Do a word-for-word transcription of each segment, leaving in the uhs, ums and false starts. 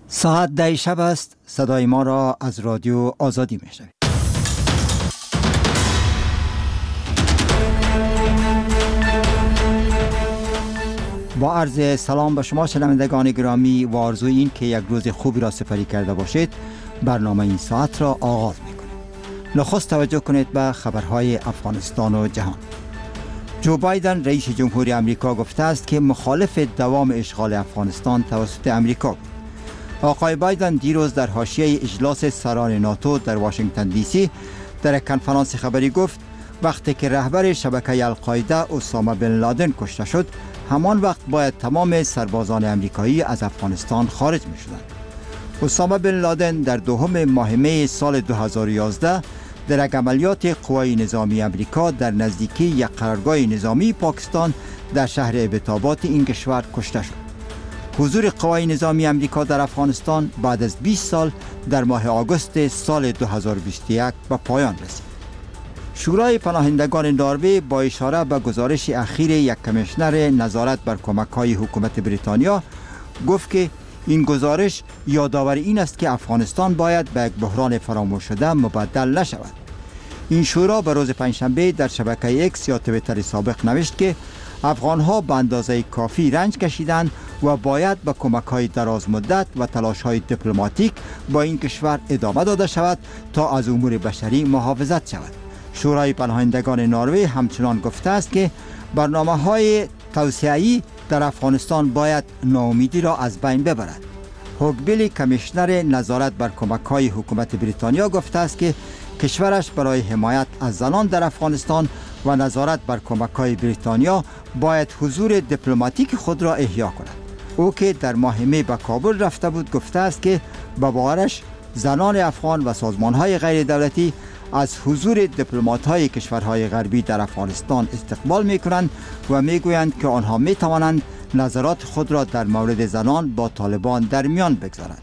ساعت ده شب است. صدای ما را از رادیو آزادی میشنوید. با عرض سلام به شما شنوندگان گرامی و آرزوی این که یک روز خوبی را سپری کرده باشید، برنامه این ساعت را آغاز میکنیم. نخست توجه کنید به خبرهای افغانستان و جهان. جو بایدن رئیس جمهوری امریکا گفته است که مخالف دوام اشغال افغانستان توسط امریکا بود. آقای بایدن دیروز در حاشیه اجلاس سران ناتو در واشنگتن دی سی در یک کنفرانس خبری گفت وقتی که رهبر شبکه القاعده اسامه بن لادن کشته شد، همان وقت باید تمام سربازان امریکایی از افغانستان خارج می شدند. اسامه بن لادن در دوم ماه می سال دو هزار و یازده در یک عملیات قوای نظامی امریکا در نزدیکی یک قرارگاه نظامی پاکستان در شهر ابتابات این کشور کشته شد. حضور قوای نظامی امریکا در افغانستان بعد از بیست سال در ماه آگوست سال دو هزار و بیست و یک به پایان رسید. شورای پناهندگان نروژ با اشاره به گزارش اخیر یک کمیشنر نظارت بر کمک‌های حکومت بریتانیا گفت که این گزارش یادآور این است که افغانستان باید به یک بحران فراموش شده مبدل نشود. این شورا به روز پنجشنبه در شبکه اکس یا توییتر سابق نوشت که افغان‌ها به اندازه کافی رنج کشیدند و باید به کمک‌های دراز مدت و تلاش‌های دیپلماتیک با این کشور ادامه داده شود تا از امور بشری محافظت شود. شورای پناهندگان نروژ همچنان گفته است که برنامه‌های توسعه‌ای در افغانستان باید ناامیدی را از بین ببرد. هوگ بیلی کمیشنر نظارت بر کمک‌های حکومت بریتانیا گفته است که کشورش برای حمایت از زنان در افغانستان و نظارت بر کمک‌های بریتانیا باید حضور دیپلماتیک خود را احیا کند. او که در ماه می به کابل رفته بود گفته است که به باورش زنان افغان و سازمان‌های غیر دولتی از حضور دیپلمات‌های کشورهای غربی در افغانستان استقبال می‌کنند و می‌گویند که آنها می‌توانند نظرات خود را در مورد زنان با طالبان در میان بگذارند.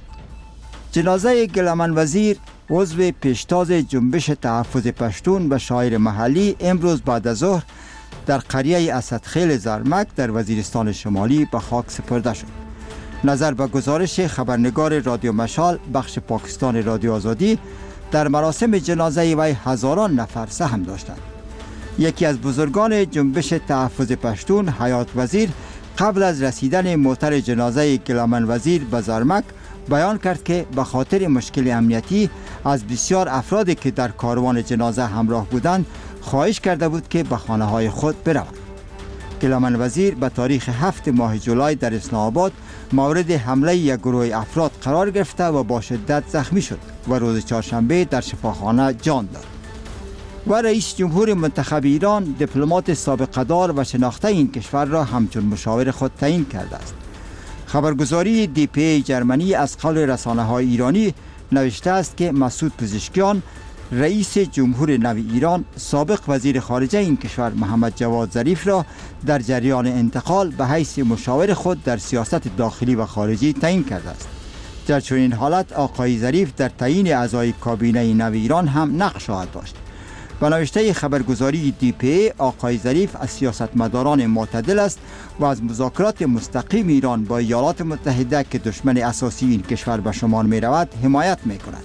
جنازه گلمن وزیر عضو پیشتاز جنبش تحفظ پشتون و شاعر محلی امروز بعد از ظهر در قریه اسدخیل زرمک در وزیرستان شمالی به خاک سپرده شد. نظر به گزارش خبرنگار رادیو مشال بخش پاکستان رادیو آزادی، در مراسم جنازه وی هزاران نفر سهم داشتند. یکی از بزرگان جنبش تحفظ پشتون، حیات وزیر، قبل از رسیدن موتر جنازه گلمن وزیر به زرمک بیان کرد که به خاطر مشکل امنیتی از بسیار افرادی که در کاروان جنازه همراه بودند خواهش کرده بود که به خانه های خود بروند. گلمن وزیر به تاریخ هفت ماه جولای در اسلام آباد مورد حمله یک گروه افراد قرار گرفته و با شدت زخمی شد و روز چهارشنبه در شفاخانه جان داد. و رئیس جمهور منتخب ایران دیپلمات سابقه دار و شناخته این کشور را همچون مشاور خود تعیین کرده است. خبرگزاری دی پی ای جرمنی از قول رسانه‌های ایرانی نوشته است که مسعود پزشکیان رئیس جمهور نو ایران سابق وزیر خارجه این کشور محمد جواد ظریف را در جریان انتقال به حیث مشاور خود در سیاست داخلی و خارجی تعیین کرده است. در چنین حالت آقای ظریف در تعیین اعضای کابینه نو ایران هم نقش خواهد داشت. به نوشته خبرگزاری دی پی ای، آقای ظریف از سیاستمداران معتدل است و از مذاکرات مستقیم ایران با ایالات متحده که دشمن اساسی این کشور به شمار می رود حمایت می کند.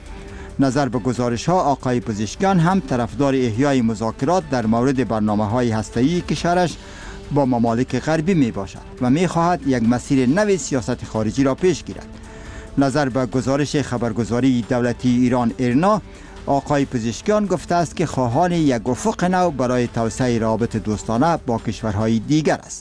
نظر به گزارش ها، آقای پزشکیان هم طرفدار احیای مذاکرات در مورد برنامه‌های هسته‌ای کشورش با ممالک غربی می باشد و می خواهد یک مسیر نو سیاست خارجی را پیش گیرد. نظر به گزارش خبرگزاری دولتی ایران ایرنا، آقای پزشکیان گفته است که خواهان یک افق نو برای توسعه روابط دوستانه با کشورهای دیگر است.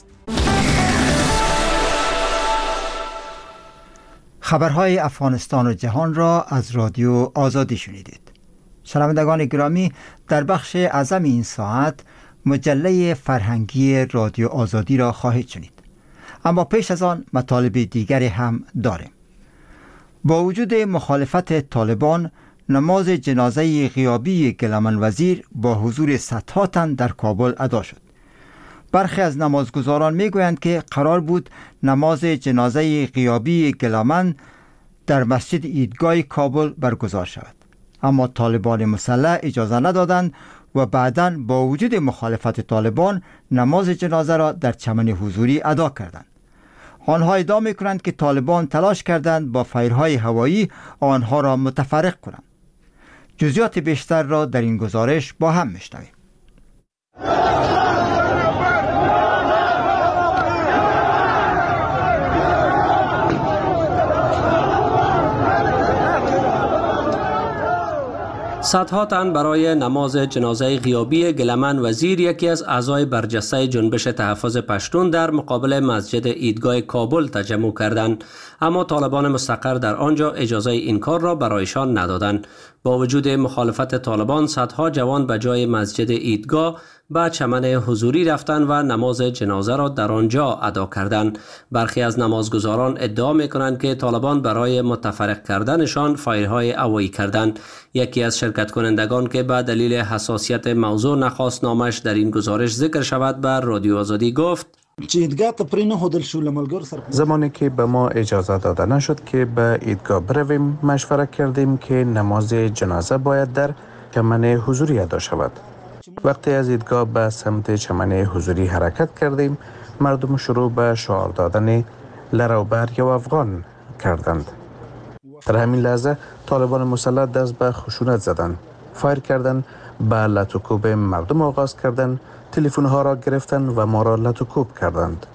خبرهای افغانستان و جهان را از رادیو آزادی شنیدید. شنوندگان گرامی، در بخش اعظم این ساعت مجله فرهنگی رادیو آزادی را خواهید شنید. اما پیش از آن مطالب دیگری هم داریم. با وجود مخالفت طالبان، نماز جنازه غیابی گلمن وزیر با حضور صدها تن در کابل ادا شد. برخی از نمازگزاران میگویند که قرار بود نماز جنازه غیابی گلمن در مسجد عیدگاه کابل برگزار شود، اما طالبان مسلح اجازه ندادند و بعداً با وجود مخالفت طالبان نماز جنازه را در چمن حضوری ادا کردند. آنها ادعا می‌کنند که طالبان تلاش کردند با فایرهای هوایی آنها را متفرق کنند. جزئیات بیشتر را در این گزارش با هم می‌شنویم. صدها تن برای نماز جنازه غیابی گلمن وزیر، یکی از اعضای برجسته جنبش تحفظ پشتون، در مقابل مسجد عیدگاه کابل تجمع کردند، اما طالبان مستقر در آنجا اجازه این کار را برایشان ندادند. با وجود مخالفت طالبان، صدها جوان به جای مسجد عیدگاه به چمن حضوری رفتند و نماز جنازه را در آنجا ادا کردند. برخی از نمازگزاران ادعا می‌کنند که طالبان برای متفرق کردنشان فایرهای هوایی کردند. یکی از شرکت کنندگان که به دلیل حساسیت موضوع نخواست نامش در این گزارش ذکر شود، بر رادیو آزادی گفت: زمانی که به ما اجازه داده نشد که به عیدگاه برویم، مشورت کردیم که نماز جنازه باید در چمن حضوری ادا شود. وقتی از عیدگاه به سمت چمن حضوری حرکت کردیم، مردم شروع به شعار دادن لروبر یا افغان کردند. در همین لحظه طالبان مسلح دست به خشونت زدند، فایر کردند، به لطوکوب مردم آغاز کردند، تلفن ها را گرفتند و ما را لطوکوب کردند.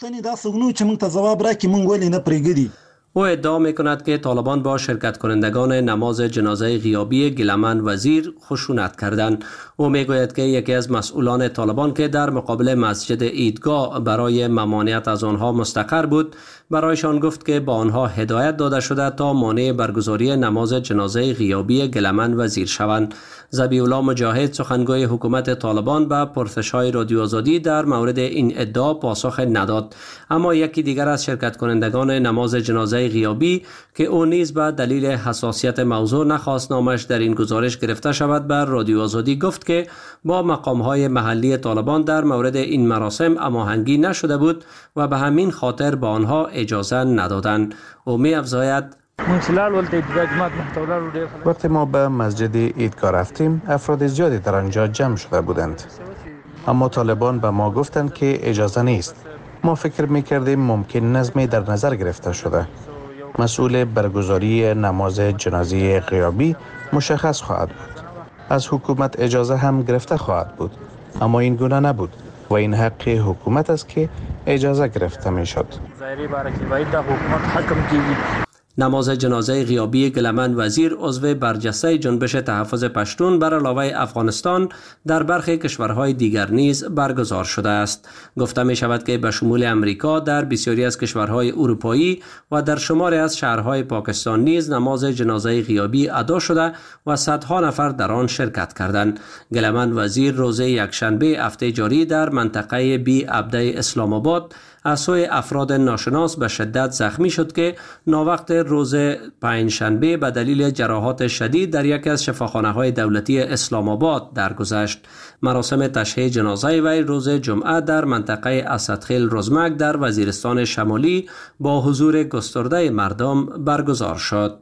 او ادعا می‌کند که طالبان با شرکت کنندگان نماز جنازه غیابی گلمن وزیر خشونت کردند. او میگوید که یکی از مسئولان طالبان که در مقابل مسجد عیدگاه برای ممانعت از آنها مستقر بود، برایشان گفت که با آنها هدایت داده شده تا مانع برگزاری نماز جنازه غیابی گلمن وزیر شوند. ذبیح الله مجاهد، سخنگوی حکومت طالبان، به پرسش‌های رادیو آزادی در مورد این ادعا پاسخ نداد، اما یکی دیگر از شرکت کنندگان نماز جنازه غیابی که او نیز به دلیل حساسیت موضوع نخواست نامش در این گزارش گرفته شود، بر رادیو آزادی گفت که با مقام‌های محلی طالبان در مورد این مراسم هماهنگی نشده بود و به همین خاطر به آنها اجازه ندادند. او می‌افزاید: وقتی ما به مسجد عیدگاه رفتیم، افراد زیادی در آنجا جمع شده بودند، اما طالبان به ما گفتند که اجازه نیست. ما فکر می‌کردیم ممکن نظمی در نظر گرفته شده. مسئول برگزاری نماز جنازه غیابی مشخص خواهد بود. از حکومت اجازه هم گرفته خواهد بود، اما این گونه نبود و این حق حکومت است که اجازه گرفته می‌شد. نماز جنازه غیابی گلمن وزیر، عضو برجسته جنبش تحفظ پشتون، بر علاوه افغانستان در برخی کشورهای دیگر نیز برگزار شده است. گفته می شود که به شمول امریکا در بسیاری از کشورهای اروپایی و در شماری از شهرهای پاکستان نیز نماز جنازه غیابی ادا شده و صدها نفر در آن شرکت کردند. گلمن وزیر روز یکشنبه هفته جاری در منطقه بی عبده اسلام آباد از سوی افراد ناشناس به شدت زخمی شد که ناوقت روز پنجشنبه به دلیل جراحات شدید در یکی از شفاخانه‌های دولتی اسلام آباد درگذشت. مراسم تشییع جنازه وی روز جمعه در منطقه اسدخیل رزمک در وزیرستان شمالی با حضور گسترده مردم برگزار شد.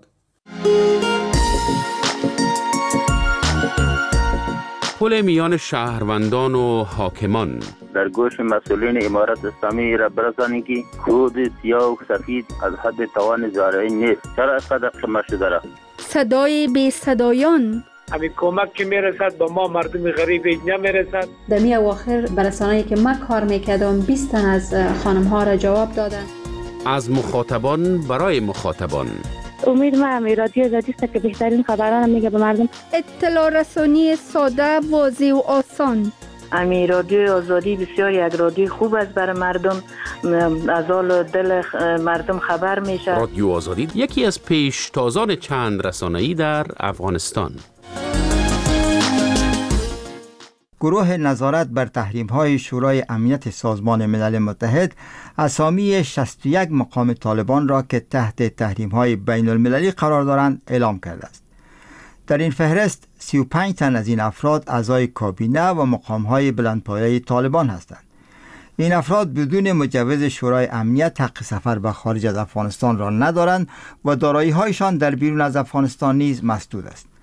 پل میان شهروندان و حاکمان. در گوش مسئولین امارت اسلامی را برسانید که کود سیاه و سفید از حد توان زارعی نیست. چرا اینقدر خمه شده را؟ صدای بی صدایان. همین کمک که میرسد به ما مردم غریب نمیرسد. در می اواخر برسانه‌ای که من کار میکردم بیست تن از خانم ها را جواب دادن. از مخاطبان برای مخاطبان. امید ما رادیو آزادی است که بهترین خبران میگه به مردم. اطلاع رسانی ساده، واضح و آسان. امی رادیو آزادی بسیار یک رادیو خوب است برای مردم، از حال دل مردم خبر میشه. رادیو آزادی یکی از پیشتازان چند رسانه‌ای در افغانستان. گروه نظارت بر تحریم‌های شورای امنیت سازمان ملل متحد اسامی شصت و یک مقام طالبان را که تحت تحریم‌های بین المللی قرار دارند اعلام کرده است. در این فهرست سی و پنج تن از این افراد اعضای کابینه و مقام‌های بلندپایه طالبان هستند. این افراد بدون مجوز شورای امنیت حق سفر به خارج از افغانستان را ندارند و دارایی‌هایشان در بیرون از افغانستان نیز مسدود است.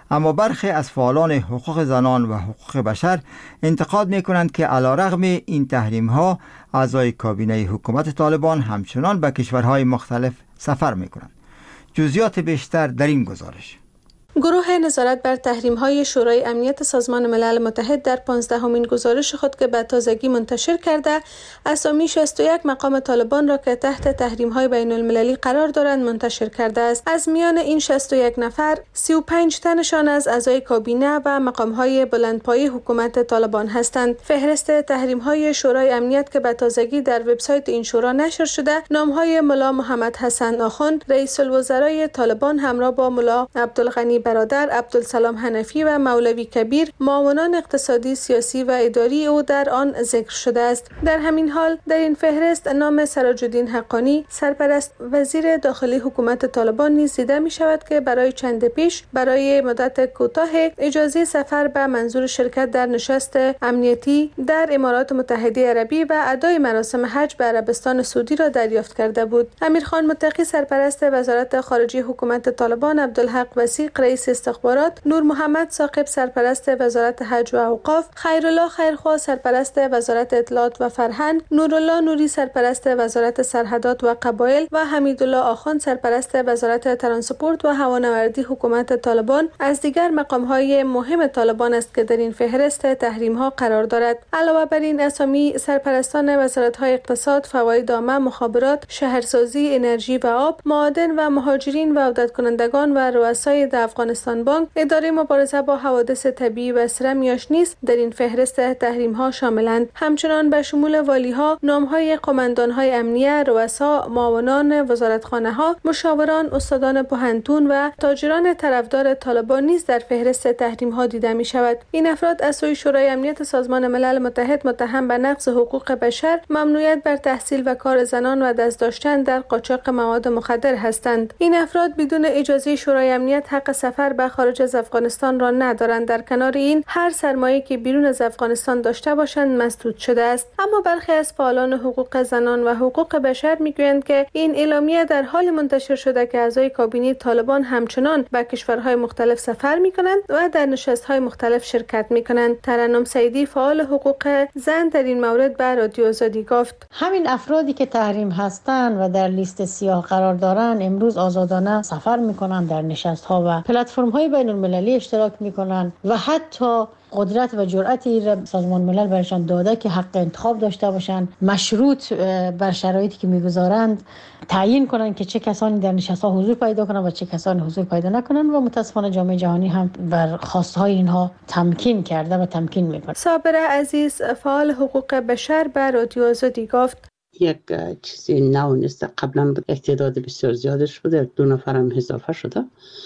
اما برخی از فعالان حقوق زنان و حقوق بشر انتقاد می‌کنند که علیرغم این تحریم‌ها اعضای کابینه حکومت طالبان همچنان به کشورهای مختلف سفر می‌کنند. جزئیات بیشتر در این گزارش. گروه نظارت بر تحریم‌های شورای امنیت سازمان ملل متحد در پانزدهمین گزارش خود که به تازگی منتشر کرده، اسامی شصت و یک مقام طالبان را که تحت تحریم‌های بین‌المللی قرار دارند منتشر کرده است. از میان این شصت و یک نفر، سی و پنج تنشان از اعضای کابینه و مقام‌های بلندپایه حکومت طالبان هستند. فهرست تحریم‌های شورای امنیت که به تازگی در وبسایت این شورا نشر شده، نام‌های ملا محمد حسن آخوند، رئیس الوزرای طالبان همراه با ملا عبدالغنی برادر، عبدالسلام حنفی و مولوی کبیر، معاونان اقتصادی، سیاسی و اداری او در آن ذکر شده است. در همین حال در این فهرست نام سراج الدین حقانی، سرپرست وزیر داخلی حکومت طالبان نیز دیده می شود که برای چند پیش برای مدت کوتاه اجازه سفر به منظور شرکت در نشست امنیتی در امارات متحده عربی و ادای مراسم حج به عربستان سعودی را دریافت کرده بود. امیرخان متقی، سرپرست وزارت خارجه حکومت طالبان، عبدالحق وثیق، رئیس استخبارات، نور محمد ثاقب، سرپرست وزارت حج و اوقاف، خیرالله خیرخواه، سرپرست وزارت اطلاعات و فرهنگ، نورالله نوری، سرپرست وزارت سرحدات و قبایل و حمیدالله آخوند، سرپرست وزارت ترانسپورت و هوانوردی حکومت طالبان از دیگر مقام‌های مهم طالبان است که در این فهرست تحریم‌ها قرار دارد. علاوه بر این اسامی سرپرستان وزارت‌های اقتصاد، فواید عامه، مخابرات، شهرسازی، انرژی و آب، معادن و مهاجرین و عودت کنندگان و رؤسای افغانستان بانک، اداره مبارزه با حوادث طبیعی و سرم نیز در این فهرست تحریم‌ها شاملند. همچنان به شمول والی‌ها، نام‌های قماندان‌های امنیه، رؤسا، معاونان وزارتخانه‌ها، مشاوران، استادان پوهنتون و تاجران طرفدار طالبان نیز در فهرست تحریم‌ها دیده می‌شود. این افراد از سوی شورای امنیت سازمان ملل متحد متهم به نقض حقوق بشر، ممنوعیت بر تحصیل و کار زنان و دست داشتن در قاچاق مواد مخدر هستند. این افراد بدون اجازه شورای امنیت حق سفر به خارج از افغانستان را ندارند. در کنار این، هر سرمایه‌ای که بیرون از افغانستان داشته باشند مسدود شده است. اما برخی از فعالان حقوق زنان و حقوق بشر میگویند که این اعلامیه در حال منتشر شده که اعضای کابینه طالبان همچنان به کشورهای مختلف سفر میکنند و در نشست‌های مختلف شرکت میکنند. ترنم سیدی، فعال حقوق زن، در این مورد به رادیو آزادی گفت: همین افرادی که تحریم هستند و در لیست سیاه قرار دارند امروز آزادانه سفر میکنند، در نشست‌ها و پلتفرم‌های بین‌المللی اشتراک می‌کنند و حتی قدرت و جرأتی را سازمان ملل برشان داده که حق انتخاب داشته باشند، مشروط بر شرایطی که می‌گذارند تعیین کنند که چه کسانی در نشست‌ها حضور پیدا کنند و چه کسانی حضور پیدا نکنند و متأسفانه جامعه جهانی هم بر خواست‌های اینها تمکین کرده و تمکین می‌کند. صابر عزیز، فعال حقوق بشر، به رادیو آزادی گفت: یک چیزی نو نیست. قبلا تعداد بسیار زیادش شده، دو نفر هم اضافه شده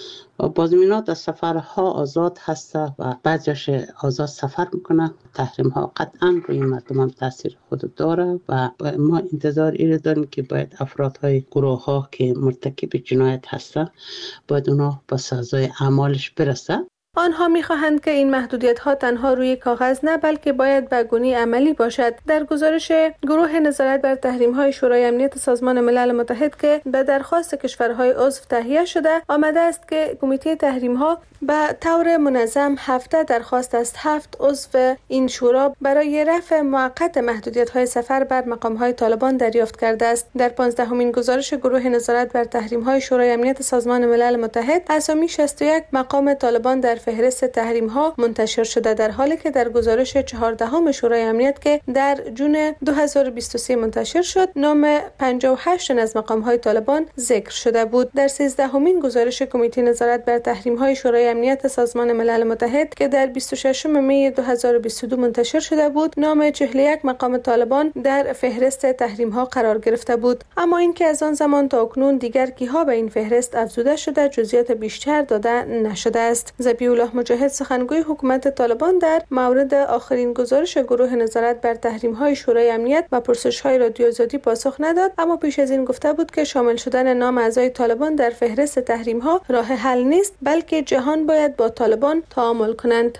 و بازمینات از سفرها آزاد هسته و بعضیش آزاد سفر میکنه. تحریم ها قطعا روی مردم هم تاثیر خود داره و ما انتظار ایره داریم که باید افرادهای گروه ها که مرتکب جنایت هسته باید اونا با سزای اعمالش برسه. آنها می‌خواهند که این محدودیت‌ها تنها روی کاغذ نه بلکه باید به گونی عملی باشد. در گزارش گروه نظارت بر تحریم‌های شورای امنیت سازمان ملل متحد که به درخواست کشورهای عضو تهیه شده، آمده است که کمیته تحریم‌ها به طور منظم هفته درخواست از هفت عضو این شورا برای رفع موقت محدودیت‌های سفر بر مقام‌های طالبان دریافت کرده است. در پانزدهمین گزارش گروه نظارت بر تحریم‌های شورای امنیت سازمان ملل متحد، اسامی شصت و یک مقام طالبان در فهرست تحریم‌ها منتشر شده، در حالی که در گزارش چهاردهم شورای امنیت که در جون دو هزار و بیست و سه منتشر شد، نام پنجاه و هشت از مقام‌های طالبان ذکر شده بود. در سیزدهمین گزارش کمیته نظارت بر تحریم‌های شورای امنیت سازمان ملل متحد که در بیست و ششم می دو هزار و بیست و دو منتشر شده بود، نام چهل و یک مقام طالبان در فهرست تحریم‌ها قرار گرفته بود. اما اینکه از آن زمان تا اکنون دیگر کیها به این فهرست افزوده شده، جزئیات بیشتر داده نشده است. ذبیح الله مجاهد، سخنگوی حکومت طالبان، در مورد آخرین گزارش گروه نظارت بر تحریم‌های شورای امنیت و پرسش‌های رادیو آزادی پاسخ نداد، اما پیش از این گفته بود که شامل شدن نام اعضای طالبان در فهرست تحریم‌ها راه حل نیست، بلکه جهان باید با طالبان تعامل کنند.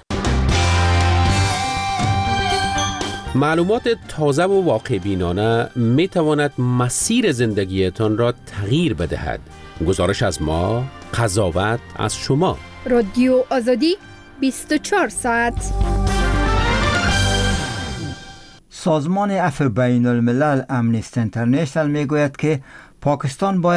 معلومات تازه و واقع بینانه می تواند مسیر زندگیتان را تغییر بدهد. گزارش از ما، قضاوت از شما. رادیو آزادی بیست و چهار ساعت. سازمان عفو بین الملل امنیستی اینترنشنال میگوید که پاکستان باید